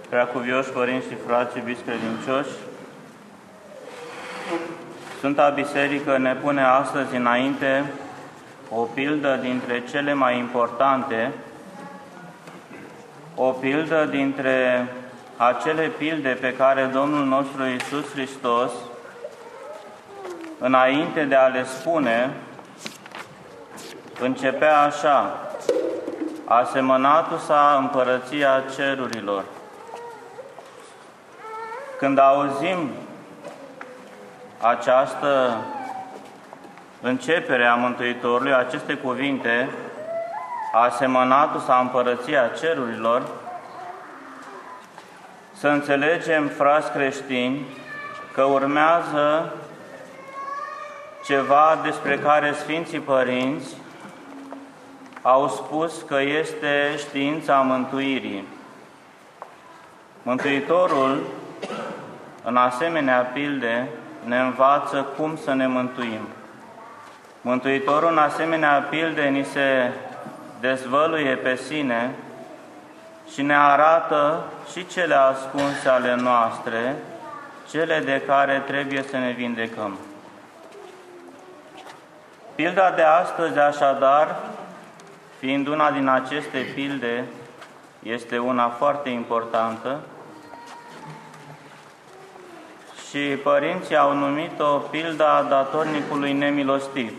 Preacuvioși părinți și frați iubiți credincioși, Sfânta Biserică ne pune astăzi înainte o pildă dintre cele mai importante, o pildă dintre acele pilde pe care Domnul nostru Iisus Hristos, înainte de a le spune, începea așa: asemănatul-s-a împărăția cerurilor. Când auzim această începere a Mântuitorului, aceste cuvinte, asemănatul-s-a împărăția cerurilor, să înțelegem, frați creștini, că urmează ceva despre care Sfinții Părinți au spus că este știința mântuirii. Mântuitorul, în asemenea pilde, ne învață cum să ne mântuim. Mântuitorul, în asemenea pilde, ni se dezvăluie pe sine și ne arată și cele ascunse ale noastre, cele de care trebuie să ne vindecăm. Pilda de astăzi, așadar, fiind una din aceste pilde, este una foarte importantă și părinții au numit-o pilda datornicului nemilostiv.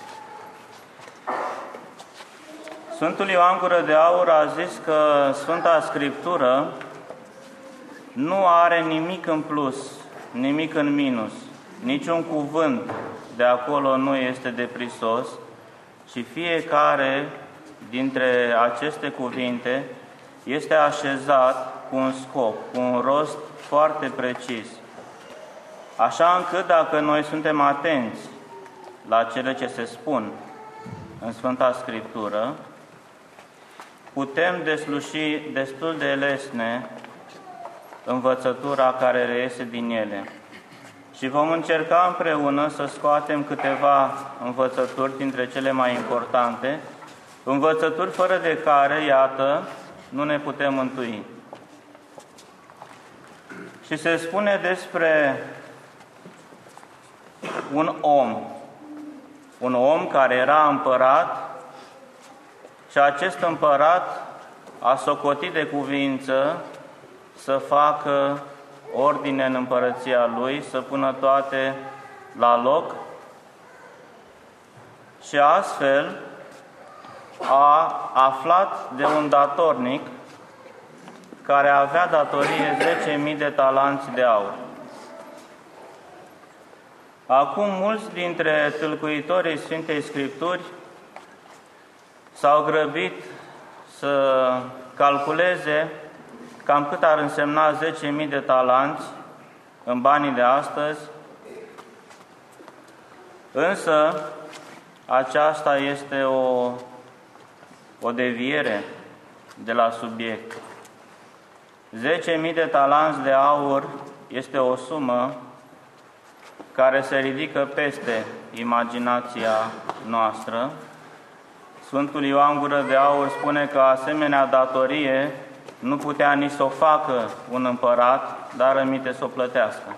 Sfântul Ioan Gură de Aur a zis că Sfânta Scriptură nu are nimic în plus, nimic în minus, niciun cuvânt de acolo nu este deprisos și fiecare dintre aceste cuvinte este așezat cu un scop, cu un rost foarte precis. Așa încât dacă noi suntem atenți la cele ce se spun în Sfânta Scriptură, putem desluși destul de lesne învățătura care reiese din ele. Și vom încerca împreună să scoatem câteva învățături dintre cele mai importante, învățături fără de care, iată, nu ne putem mântui. Și se spune despre un om care era împărat și acest împărat a socotit de cuvință să facă ordine în împărăția lui, să pună toate la loc și astfel a aflat de un datornic care avea datorie 10.000 de talanți de aur. Acum, mulți dintre tâlcuitorii Sfintei Scripturi s-au grăbit să calculeze cam cât ar însemna 10.000 de talanți în banii de astăzi, însă aceasta este o deviere de la subiect. 10.000 de talanți de aur este o sumă care se ridică peste imaginația noastră. Sfântul Ioan Gură de Aur spune că asemenea datorie nu putea nici să o facă un împărat, dar rămite să o plătească.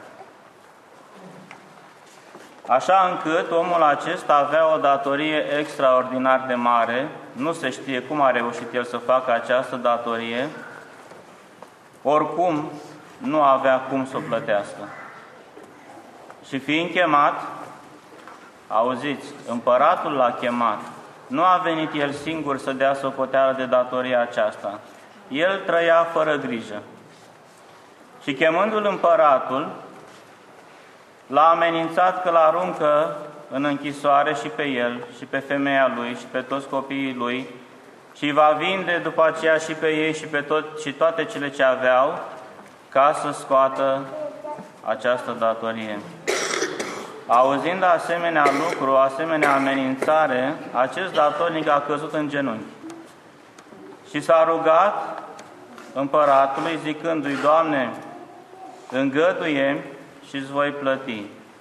Așa încât omul acesta avea o datorie extraordinar de mare, nu se știe cum a reușit el să facă această datorie, oricum nu avea cum să o plătească. Și fiind chemat, auziți, împăratul l-a chemat, nu a venit el singur să dea socoteală de datoria aceasta. El trăia fără grijă. Și chemându-l împăratul, l-a amenințat că l-aruncă în închisoare și pe el, și pe femeia lui, și pe toți copiii lui, și va vinde după aceea și pe ei și toate cele ce aveau, ca să scoată această datorie. Auzind asemenea lucru, asemenea amenințare, acest datornic a căzut în genunchi și s-a rugat împăratului zicându-i: Doamne, îngăduie și îți voi plăti.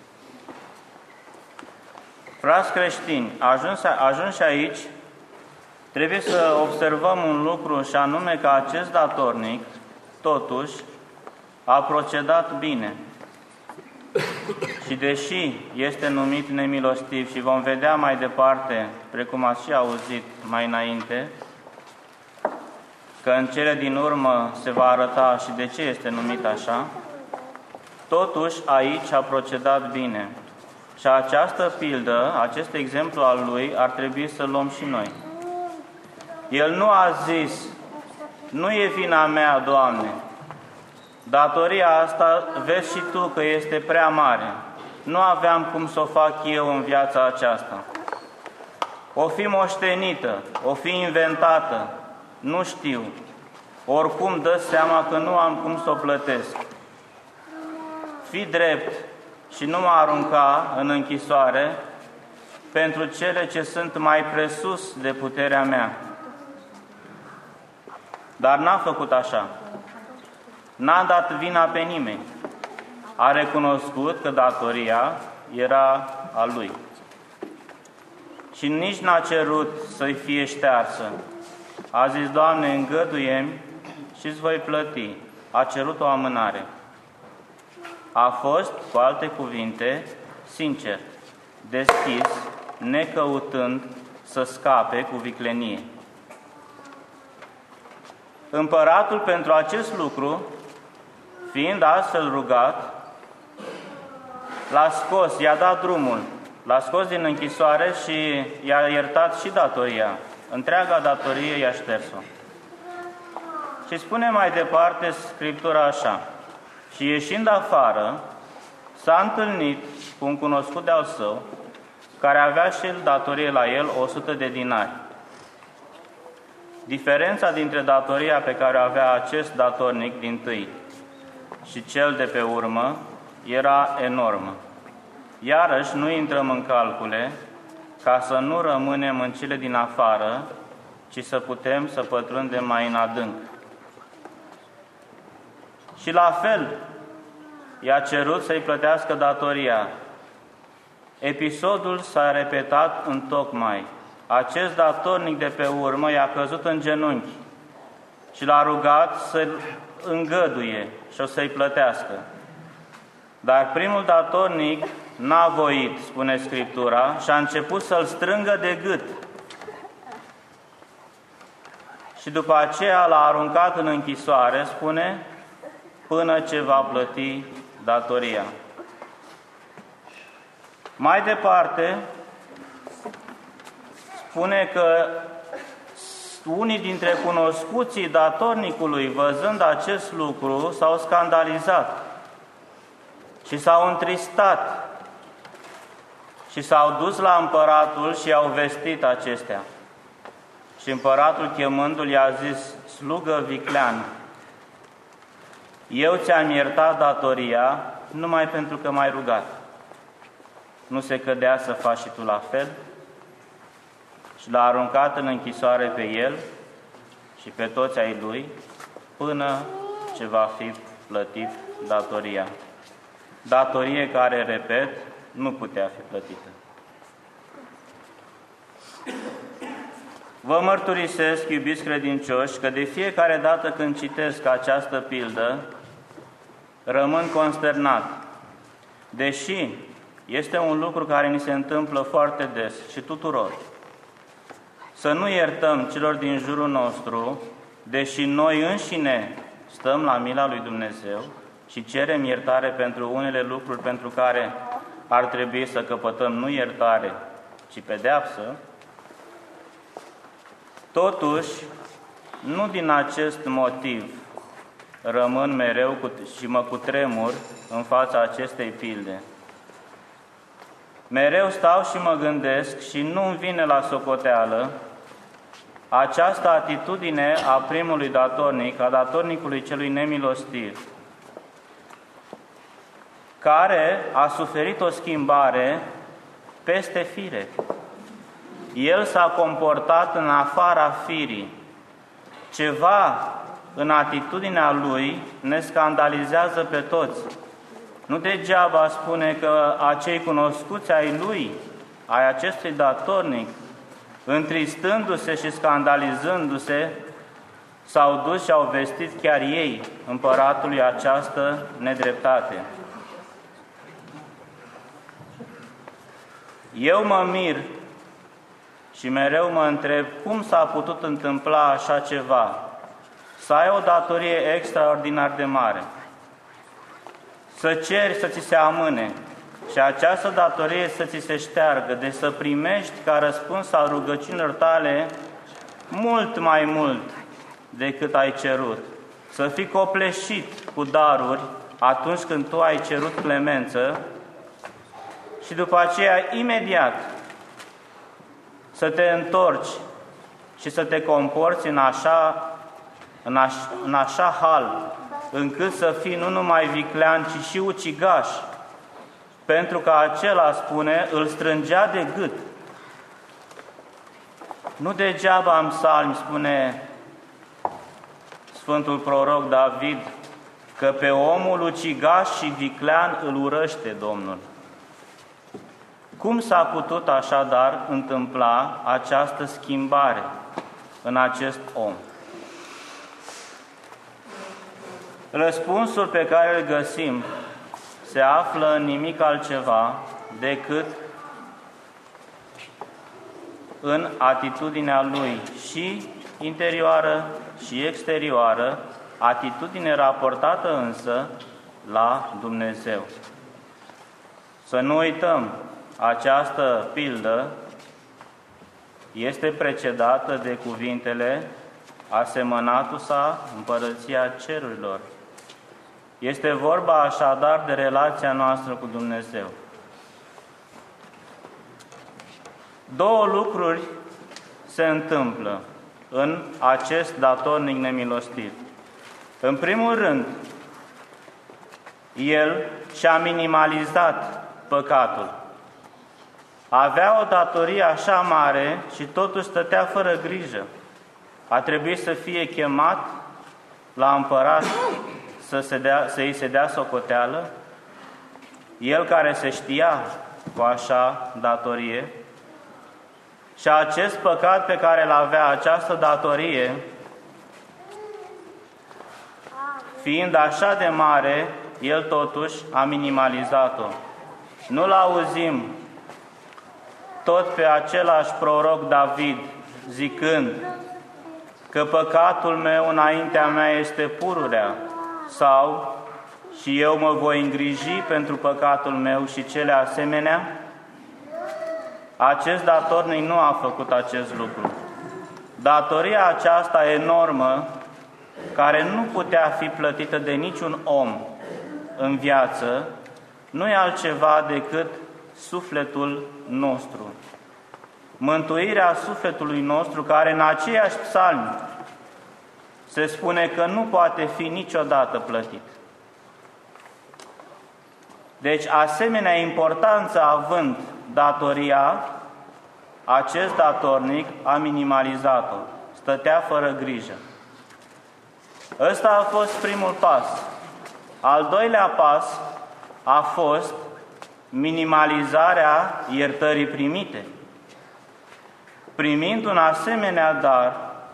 Frați creștini, ajunși aici, trebuie să observăm un lucru, și anume că acest datornic totuși, a procedat bine. Și deși este numit nemilostiv, și vom vedea mai departe, precum ați și auzit mai înainte, că în cele din urmă se va arăta și de ce este numit așa, totuși aici a procedat bine. Și această pildă, acest exemplu al lui, ar trebui să-l luăm și noi. El nu a zis, nu e vina mea, Doamne, datoria asta vezi și Tu că este prea mare. Nu aveam cum să o fac eu în viața aceasta. O fi moștenită, o fi inventată, nu știu. Oricum dă seama că nu am cum să o plătesc. Fii drept și nu mă arunca în închisoare pentru cele ce sunt mai presus de puterea mea. Dar n-a făcut așa. N-a dat vina pe nimeni. A recunoscut că datoria era a lui. Și nici n-a cerut să-i fie ștearsă. A zis, Doamne, îngăduie-mi și îți voi plăti. A cerut o amânare. A fost, cu alte cuvinte, sincer, deschis, necăutând să scape cu viclenie. Împăratul, pentru acest lucru, fiind astfel rugat, l-a scos, i-a dat drumul, l-a scos din închisoare și i-a iertat și datoria. Întreaga datorie i-a șters-o. Și spune mai departe Scriptura așa: și ieșind afară, s-a întâlnit cu un cunoscut de-al său, care avea și el datorie la el 100 de dinari. Diferența dintre datoria pe care o avea acest datornic dintâi și cel de pe urmă era enormă. Iarăși nu intrăm în calcule, ca să nu rămânem în cele din afară, ci să putem să pătrundem mai în adânc. Și la fel, i-a cerut să-i plătească datoria. Episodul s-a repetat întocmai. Acest datornic de pe urmă i-a căzut în genunchi și l-a rugat să-l îngăduie și o să-i plătească. Dar primul datornic n-a voit, spune Scriptura, și a început să-l strângă de gât. Și după aceea l-a aruncat în închisoare, spune, până ce va plăti datoria. Mai departe, spune că unii dintre cunoscuții datornicului, văzând acest lucru, s-au scandalizat și s-au întristat și s-au dus la împăratul și i-au vestit acestea. Și împăratul, chemându-l, i-a zis, slugă viclean, eu ți-am iertat datoria numai pentru că m-ai rugat. Nu se cădea să faci și tu la fel? Și l-a aruncat în închisoare pe el și pe toți ai lui, până ce va fi plătit datoria. Datorie care, repet, nu putea fi plătită. Vă mărturisesc, iubiți credincioși, că de fiecare dată când citesc această pildă, rămân consternat. Deși este un lucru care ni se întâmplă foarte des și tuturor, să nu iertăm celor din jurul nostru, deși noi înșine stăm la mila lui Dumnezeu și cerem iertare pentru unele lucruri pentru care ar trebui să căpătăm nu iertare, ci pedeapsă, totuși, nu din acest motiv rămân mereu și mă cutremur în fața acestei pilde. Mereu stau și mă gândesc și nu-mi vine la socoteală această atitudine a primului datornic, a datornicului celui nemilostiv, care a suferit o schimbare peste fire. El s-a comportat în afara firii. Ceva în atitudinea lui ne scandalizează pe toți. Nu degeaba spune că acei cunoscuți ai lui, ai acestui datornic, întristându-se și scandalizându-se, s-au dus și au vestit chiar ei împăratului această nedreptate. Eu mă mir și mereu mă întreb cum s-a putut întâmpla așa ceva, să ai o datorie extraordinar de mare, să ceri să ți se amâne și această datorie să ți se șteargă, deci să primești ca răspuns al rugăciunilor tale mult mai mult decât ai cerut, să fii copleșit cu daruri atunci când tu ai cerut clemență și după aceea imediat să te întorci și să te comporți în așa hal încât să fii nu numai viclean, ci și ucigaș, pentru că acela, spune, îl strângea de gât. Nu degeaba în psalmi spune Sfântul Proroc David că pe omul ucigaș și viclean îl urăște Domnul. Cum s-a putut așadar întâmpla această schimbare în acest om? Răspunsul pe care îl găsim se află în nimic altceva decât în atitudinea lui și interioară și exterioară, atitudine raportată însă la Dumnezeu. Să nu uităm, această pildă este precedată de cuvintele asemănatul sa împărăția cerurilor. Este vorba așadar de relația noastră cu Dumnezeu. Două lucruri se întâmplă în acest datornic nemilostiv. În primul rând, el și-a minimalizat păcatul. Avea o datorie așa mare și totuși stătea fără grijă. A trebuit să fie chemat la împărat să îi se dea socoteală, el care se știa cu așa datorie, și acest păcat pe care îl avea, această datorie, fiind așa de mare, el totuși a minimalizat-o. Nu-l auzim tot pe același proroc David zicând că păcatul meu înaintea mea este pururea, sau și eu mă voi îngriji pentru păcatul meu și cele asemenea. Acest datornic nu a făcut acest lucru. Datoria aceasta enormă, care nu putea fi plătită de niciun om în viață, nu e altceva decât sufletul nostru. Mântuirea sufletului nostru, care în aceiași psalmi se spune că nu poate fi niciodată plătit. Deci, asemenea importanță având datoria, acest datornic a minimalizat-o, stătea fără grijă. Ăsta a fost primul pas. Al doilea pas a fost minimalizarea iertării primite. Primind un asemenea dar,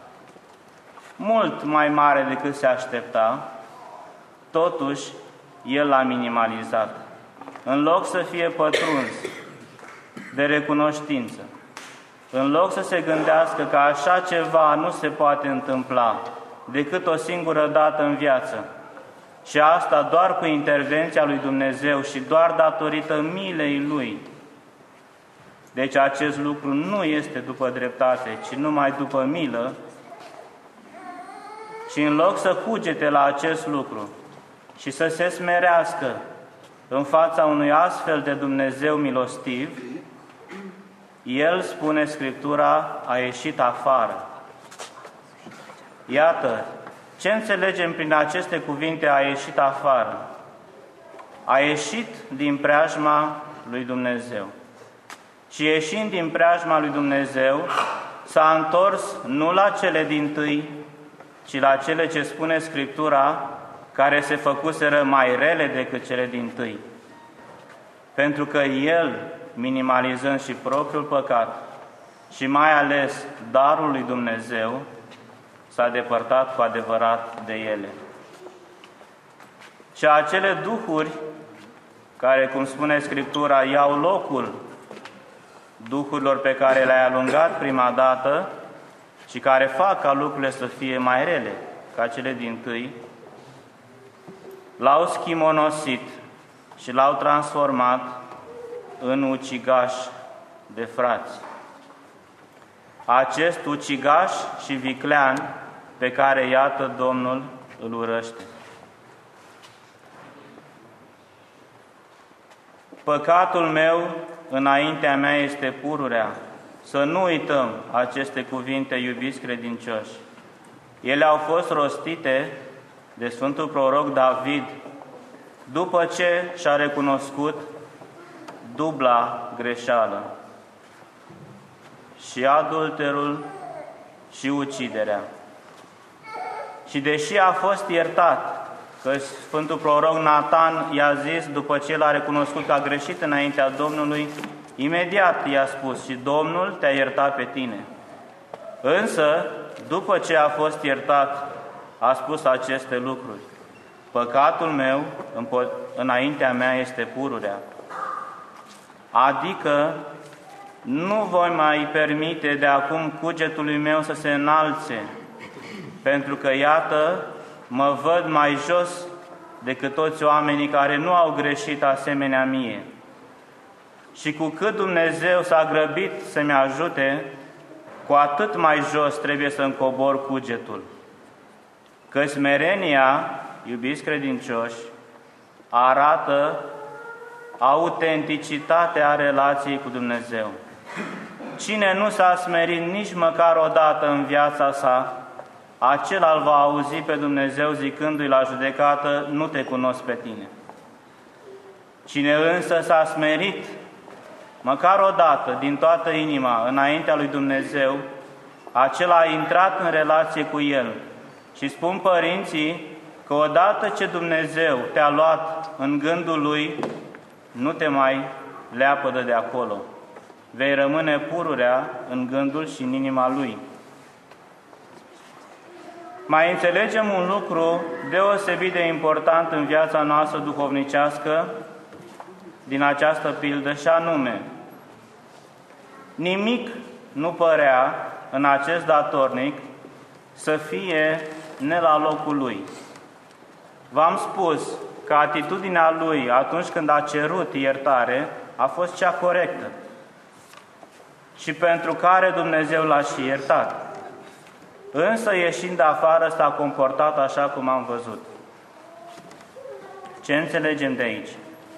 mult mai mare decât se aștepta, totuși el l-a minimalizat. În loc să fie pătruns de recunoștință, în loc să se gândească că așa ceva nu se poate întâmpla decât o singură dată în viață, și asta doar cu intervenția lui Dumnezeu și doar datorită milei Lui. Deci acest lucru nu este după dreptate, ci numai după milă. Și în loc să cugete la acest lucru și să se smerească în fața unui astfel de Dumnezeu milostiv, el, spune Scriptura, a ieșit afară. Iată, ce înțelegem prin aceste cuvinte, a ieșit afară? A ieșit din preajma lui Dumnezeu. Și ieșind din preajma lui Dumnezeu, s-a întors nu la cele dintâi, ci la cele ce spune Scriptura, care se făcuseră mai rele decât cele dintâi. Pentru că el, minimalizând și propriul păcat și mai ales darul lui Dumnezeu, s-a depărtat cu adevărat de ele. Și acele duhuri care, cum spune Scriptura, iau locul duhurilor pe care le-ai alungat prima dată și care fac ca lucrurile să fie mai rele ca cele dintâi, l-au schimonosit și l-au transformat în ucigaș de frați. Acest ucigaș și viclean pe care, iată, Domnul îl urăște. Păcatul meu înaintea mea este pururea. Să nu uităm aceste cuvinte, iubiți credincioși. Ele au fost rostite de Sfântul Proroc David după ce și-a recunoscut dubla greșeală, și adulterul și uciderea. Și deși a fost iertat, că Sfântul Proroc Natan i-a zis, după ce l-a recunoscut că a greșit înaintea Domnului, imediat i-a spus: și Domnul te-a iertat pe tine. Însă, după ce a fost iertat, a spus aceste lucruri: păcatul meu înaintea mea este pururea. Adică nu voi mai permite de acum cugetului meu să se înalțe, pentru că, iată, mă văd mai jos decât toți oamenii care nu au greșit asemenea mie. Și cu cât Dumnezeu s-a grăbit să-mi ajute, cu atât mai jos trebuie să-mi cobor cugetul. Că smerenia, iubiți credincioși, arată autenticitatea relației cu Dumnezeu. Cine nu s-a smerit nici măcar o dată în viața sa, acela îl va auzi pe Dumnezeu zicându-i la judecată: nu te cunosc pe tine. Cine însă s-a smerit măcar o dată din toată inima înaintea lui Dumnezeu, acela a intrat în relație cu El. Și spun părinții că odată ce Dumnezeu te-a luat în gândul Lui, nu te mai leapădă de acolo. Vei rămâne pururea în gândul și în inima Lui. Mai înțelegem un lucru deosebit de important în viața noastră duhovnicească din această pildă, și anume: nimic nu părea în acest datornic să fie ne la locul lui. V-am spus că atitudinea lui atunci când a cerut iertare a fost cea corectă și pentru care Dumnezeu l-a și iertat. Însă, ieșind afară, s-a comportat așa cum am văzut. Ce înțelegem de aici?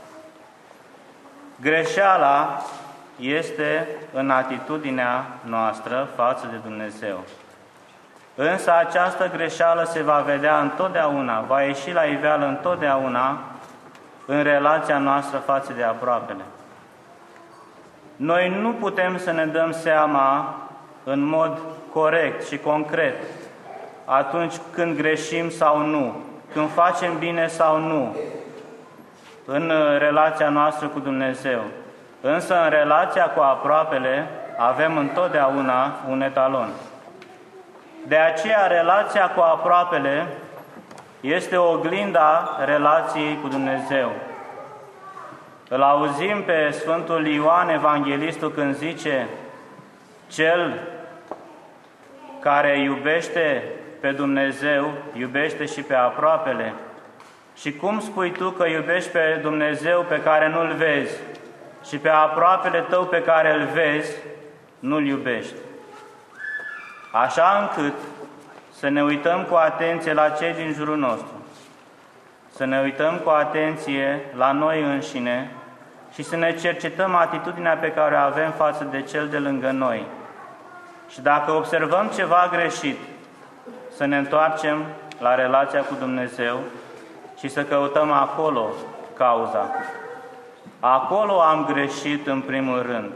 Greșeala este în atitudinea noastră față de Dumnezeu. Însă această greșeală se va vedea întotdeauna, va ieși la iveală întotdeauna în relația noastră față de aproapele. Noi nu putem să ne dăm seama în mod corect și concret atunci când greșim sau nu, când facem bine sau nu în relația noastră cu Dumnezeu. Însă în relația cu aproapele avem întotdeauna un etalon. De aceea relația cu aproapele este oglinda relației cu Dumnezeu. Îl auzim pe Sfântul Ioan Evanghelistul când zice: cel care iubește pe Dumnezeu, iubește și pe aproapele. Și cum spui tu că iubești pe Dumnezeu pe care nu-L vezi și pe aproapele tău pe care îl vezi, nu-L iubești? Așa încât să ne uităm cu atenție la cei din jurul nostru, să ne uităm cu atenție la noi înșine și să ne cercetăm atitudinea pe care o avem față de cel de lângă noi. Și dacă observăm ceva greșit, să ne întoarcem la relația cu Dumnezeu și să căutăm acolo cauza. Acolo am greșit în primul rând.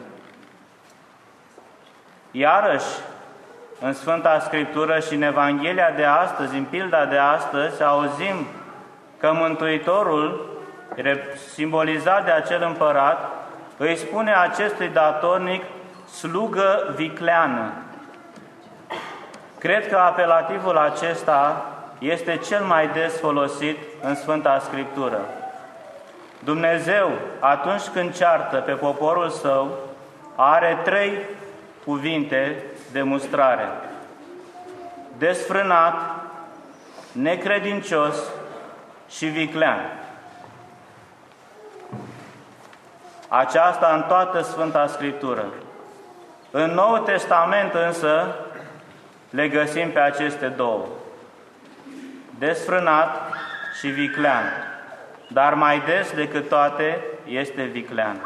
Iarăși, în Sfânta Scriptură și în Evanghelia de astăzi, în pilda de astăzi, auzim că Mântuitorul, simbolizat de acel împărat, îi spune acestui datornic slugă vicleană. Cred că apelativul acesta este cel mai des folosit în Sfânta Scriptură. Dumnezeu, atunci când ceartă pe poporul Său, are 3 cuvinte de mustrare: desfrânat, necredincios și viclean. Aceasta în toată Sfânta Scriptură. În Noul Testament însă le găsim pe aceste 2: desfrânat și viclean. Dar mai des decât toate este viclean.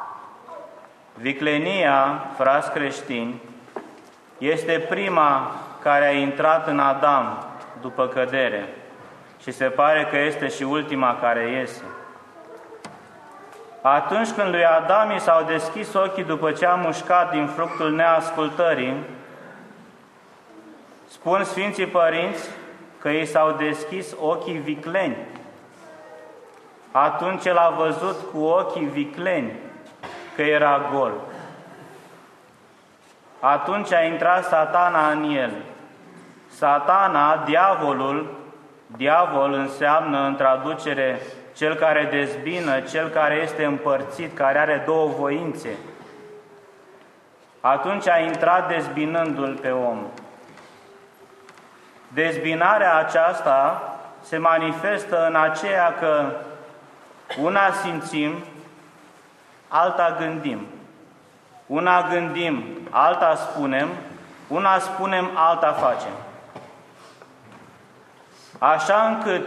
Viclenia, frați creștini, este prima care a intrat în Adam după cădere și se pare că este și ultima care iese. Atunci când lui Adam i s-au deschis ochii după ce a mușcat din fructul neascultării, spun Sfinții Părinți că i s-au deschis ochii vicleni. Atunci el a văzut cu ochii vicleni că era gol. Atunci a intrat Satana în el. Satana, diavol înseamnă în traducere cel care dezbină, cel care este împărțit, care are 2 voințe. Atunci a intrat dezbinându-l pe om. Dezbinarea aceasta se manifestă în aceea că una simțim, alta gândim. Una gândim, alta spunem, una spunem, alta facem. Așa încât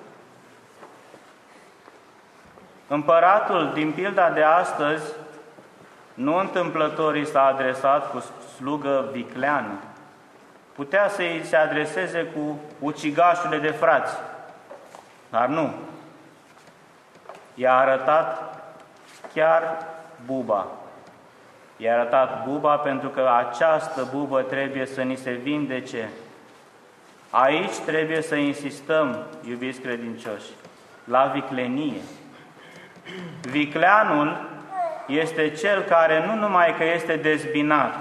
împăratul din pilda de astăzi nu întâmplător i s-a adresat cu slugă vicleană. Putea să-i se adreseze cu ucigașurile de frați, dar nu. I-a arătat chiar buba. I-a arătat buba pentru că această bubă trebuie să ni se vindece. Aici trebuie să insistăm, iubiți credincioși, la viclenie. Vicleanul este cel care nu numai că este dezbinat,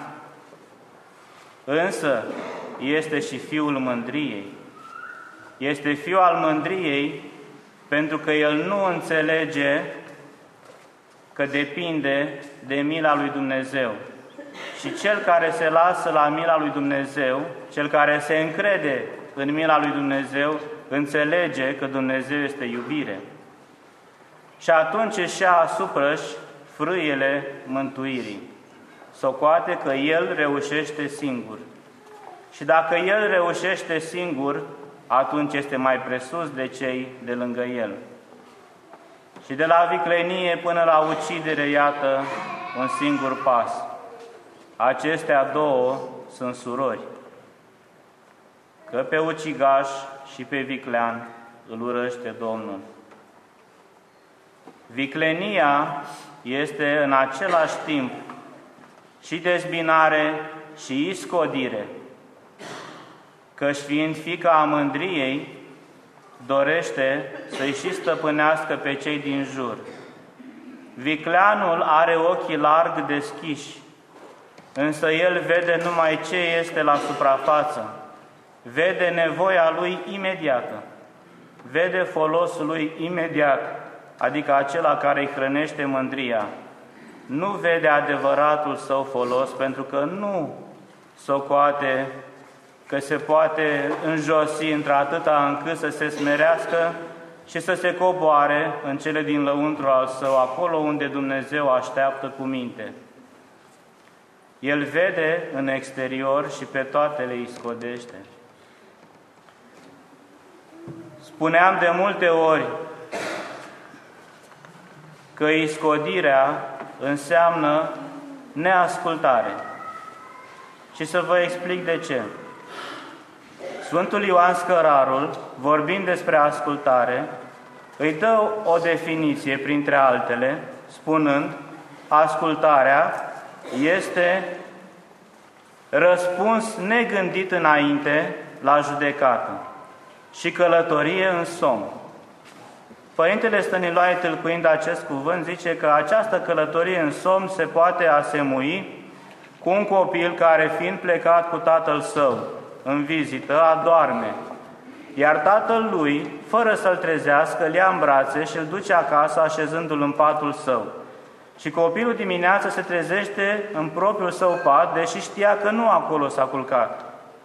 însă este și fiul mândriei. Este fiul al mândriei pentru că el nu înțelege că depinde de mila lui Dumnezeu. Și cel care se lasă la mila lui Dumnezeu, cel care se încrede în mila lui Dumnezeu, înțelege că Dumnezeu este iubire. Și atunci își ia asupra-și frâiele mântuirii. Socoate că el reușește singur. Și dacă el reușește singur, atunci este mai presus de cei de lângă el. Și de la viclenie până la ucidere, iată, un singur pas. Acestea 2 sunt surori, că pe ucigaș și pe viclean îl urăște Domnul. Viclenia este în același timp și dezbinare și iscodire, căci fiind fiica a mândriei, dorește să-i și stăpânească pe cei din jur. Vicleanul are ochii larg deschiși, însă el vede numai ce este la suprafață, vede nevoia lui imediată, vede folosul lui imediat, adică acela care îi hrănește mândria. Nu vede adevăratul său folos, pentru că nu socoate că se poate înjosi într-atâta încât să se smerească și să se coboare în cele din lăuntru al său, acolo unde Dumnezeu așteaptă cu minte. El vede în exterior și pe toate le iscodește. Spuneam de multe ori că iscodirea înseamnă neascultare. Și să vă explic de ce. Sfântul Ioan Scărarul, vorbind despre ascultare, îi dă o definiție, printre altele, spunând: ascultarea este răspuns negândit înainte la judecată și călătorie în somn. Părintele Stăniloae, tâlcuind acest cuvânt, zice că această călătorie în somn se poate asemui cu un copil care, fiind plecat cu tatăl său în vizită, adorme, iar tatăl lui, fără să-l trezească, îl ia în brațe și îl duce acasă, așezându-l în patul său. Și copilul dimineața se trezește în propriul său pat, deși știa că nu acolo s-a culcat.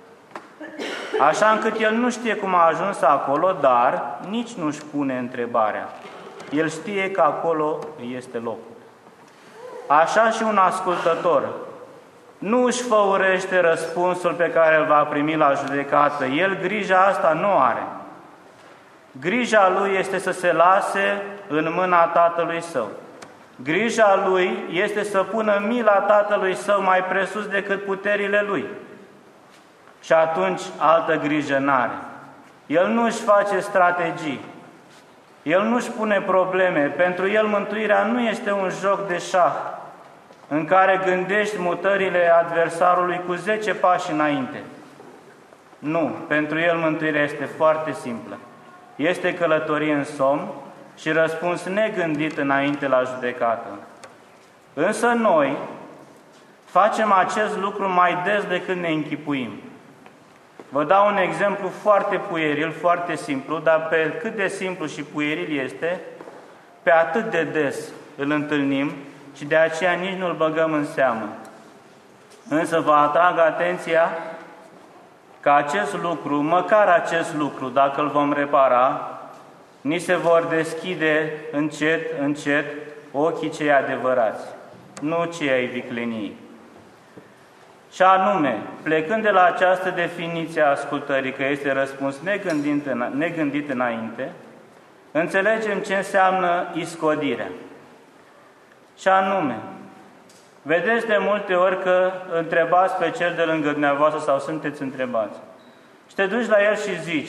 Așa încât el nu știe cum a ajuns acolo, dar nici nu-și pune întrebarea. El știe că acolo este locul. Așa și un ascultător nu își făurește răspunsul pe care îl va primi la judecată. El grija asta nu are. Grija lui este să se lase în mâna tatălui său. Grija lui este să pună mila tatălui său mai presus decât puterile lui. Și atunci altă grijă n-are. El nu își face strategii. El nu își pune probleme. Pentru el mântuirea nu este un joc de șah în care gândești mutările adversarului cu 10 pași înainte. Nu, pentru el mântuirea este foarte simplă. Este călătorie în somn și răspuns negândit înainte la judecată. Însă noi facem acest lucru mai des decât ne închipuim. Vă dau un exemplu foarte pueril, foarte simplu, dar pe cât de simplu și pueril este, pe atât de des îl întâlnim și de aceea nici nu îl băgăm în seamă. Însă vă atrag atenția că acest lucru, măcar acest lucru, dacă îl vom repara, ni se vor deschide încet, încet ochii cei adevărați, nu cei ai vicleniei. Și anume, plecând de la această definiție a ascultării, că este răspuns negândit înainte, înțelegem ce înseamnă iscodirea. Și anume, vedeți de multe ori că întrebați pe cel de lângă dumneavoastră sau sunteți întrebați. Și te duci la el și zici,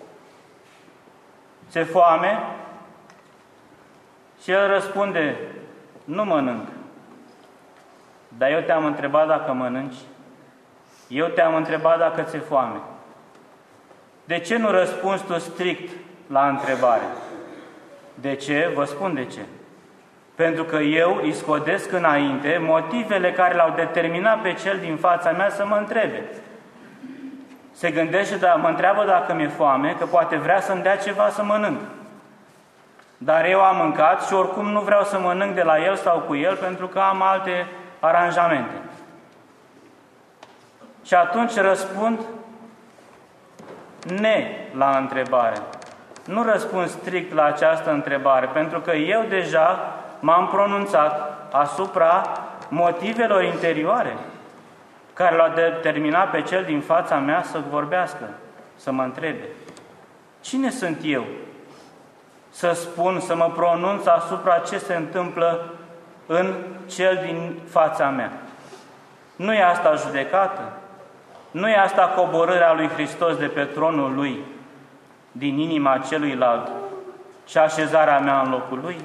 ți-e foame? Și el răspunde, nu mănânc. Dar eu te-am întrebat dacă mănânci? Eu te-am întrebat dacă ți-e foame. De ce nu răspunzi tu strict la întrebare? De ce? Vă spun de ce. Pentru că eu îi scodesc înainte motivele care l-au determinat pe cel din fața mea să mă întrebe. Se gândește, mă întreabă dacă mi-e foame, că poate vrea să-mi dea ceva să mănânc. Dar eu am mâncat și oricum nu vreau să mănânc de la el sau cu el, pentru că am alte aranjamente. Și atunci răspund la întrebare. Nu răspund strict la această întrebare, pentru că eu deja m-am pronunțat asupra motivelor interioare care l-au determinat pe cel din fața mea să vorbească, să mă întrebe. Cine sunt eu? Să spun, să mă pronunț asupra ce se întâmplă în cel din fața mea. Nu e asta judecată? Nu e asta coborârea lui Hristos de pe tronul lui, din inima celuilalt și așezarea mea în locul lui?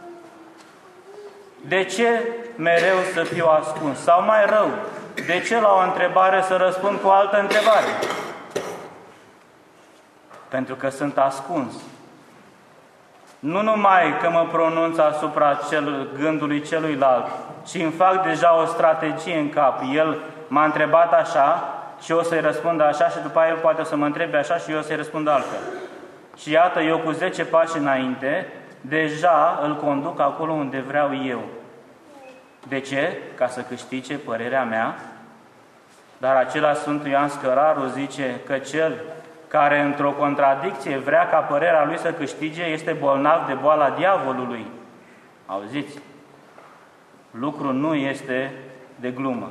De ce mereu să fiu ascuns? Sau mai rău, de ce la o întrebare să răspund cu o altă întrebare? Pentru că sunt ascuns. Nu numai că mă pronunț asupra gândului celuilalt, ci îmi fac deja o strategie în cap. El m-a întrebat așa și eu o să-i răspund așa și după aia el poate o să mă întrebe așa și eu o să-i răspund altfel. Și iată, eu cu 10 pași înainte, deja îl conduc acolo unde vreau eu. De ce? Ca să câștige părerea mea? Dar acela Sfântul Ioan Scăraru zice că cel care într-o contradicție vrea ca părerea lui să câștige este bolnav de boala diavolului. Auziți? Lucrul nu este de glumă.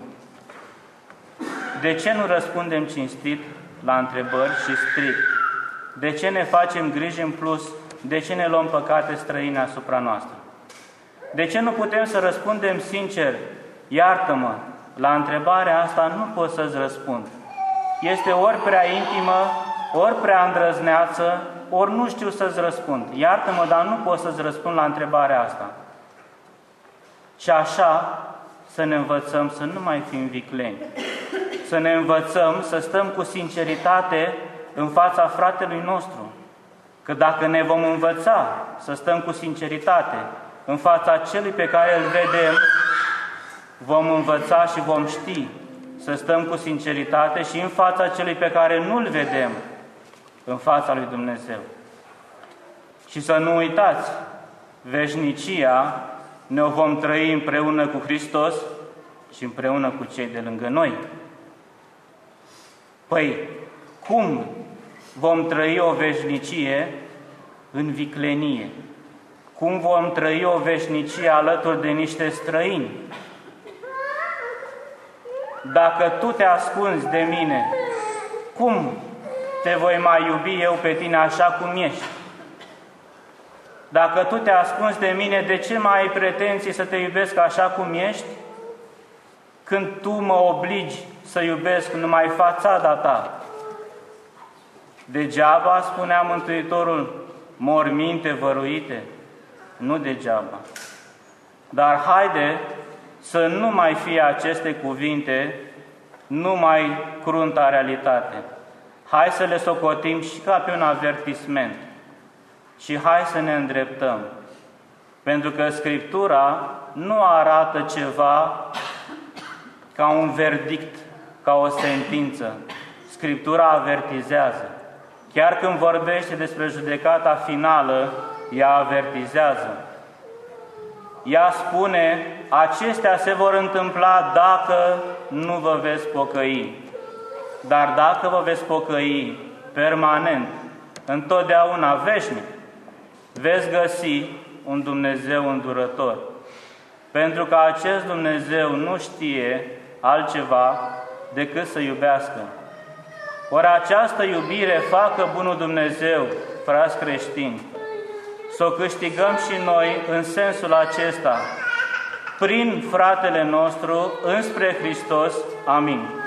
De ce nu răspundem cinstit la întrebări și strict? De ce ne facem griji în plus? De ce ne luăm păcate străine asupra noastră? De ce nu putem să răspundem sincer, iartă-mă, la întrebarea asta nu pot să-ți răspund. Este ori prea intimă, ori prea îndrăzneață, ori nu știu să-ți răspund. Iartă-mă, dar nu pot să-ți răspund la întrebarea asta. Și așa să ne învățăm să nu mai fim vicleni. Să ne învățăm să stăm cu sinceritate în fața fratelui nostru. Că dacă ne vom învăța să stăm cu sinceritate în fața celui pe care îl vedem, vom învăța și vom ști să stăm cu sinceritate și în fața celui pe care nu-L vedem, în fața lui Dumnezeu. Și să nu uitați, veșnicia ne-o vom trăi împreună cu Hristos și împreună cu cei de lângă noi. Păi, cum vom trăi o veșnicie în viclenie? Cum vom trăi o veșnicie alături de niște străini? Dacă tu te ascunzi de mine, cum te voi mai iubi eu pe tine așa cum ești? Dacă tu te ascunzi de mine, de ce mai ai pretenții să te iubesc așa cum ești? Când tu mă obligi să iubesc numai fațada ta. Degeaba, spunea Mântuitorul, morminte văruite, nu degeaba. Dar haide să nu mai fie aceste cuvinte numai crunta realitate. Hai să le socotim și ca pe un avertisment. Și hai să ne îndreptăm. Pentru că Scriptura nu arată ceva ca un verdict, ca o sentință. Scriptura avertizează. Chiar când vorbește despre judecata finală, ea avertizează. Ea spune, acestea se vor întâmpla dacă nu vă veți pocăi. Dar dacă vă veți pocăi permanent, întotdeauna veșnic, veți găsi un Dumnezeu îndurător. Pentru că acest Dumnezeu nu știe altceva decât să iubească. Ori această iubire facă bunul Dumnezeu, frați creștini, să o câștigăm și noi în sensul acesta, prin fratele nostru, înspre Hristos. Amin.